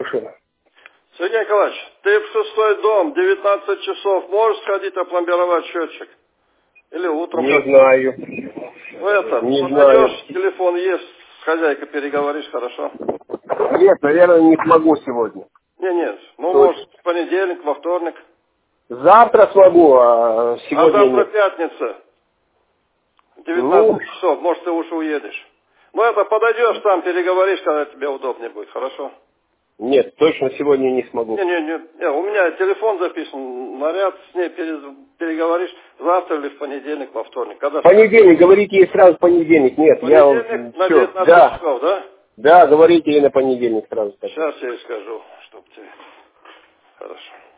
Сергей Николаевич, ты в 6-й дом, 19 часов, можешь сходить опломбировать счетчик? Или утром? Не знаю. Не знаю. Телефон есть, с хозяйкой переговоришь, хорошо? Нет, наверное, не смогу сегодня. Нет. Может, в понедельник, во вторник. Завтра смогу, а сегодня завтра нет. пятница. 19 часов, может, ты уже уедешь. Подойдешь там, переговоришь, когда тебе удобнее будет, хорошо? Нет, точно сегодня не смогу. Нет, у меня телефон записан, наряд с ней переговоришь завтра или в понедельник, во вторник. Когда понедельник, говорите ей сразу понедельник. Нет, понедельник на 19 часов, да? Да, говорите ей на понедельник сразу. Сейчас я ей скажу, чтоб тебе... Хорошо.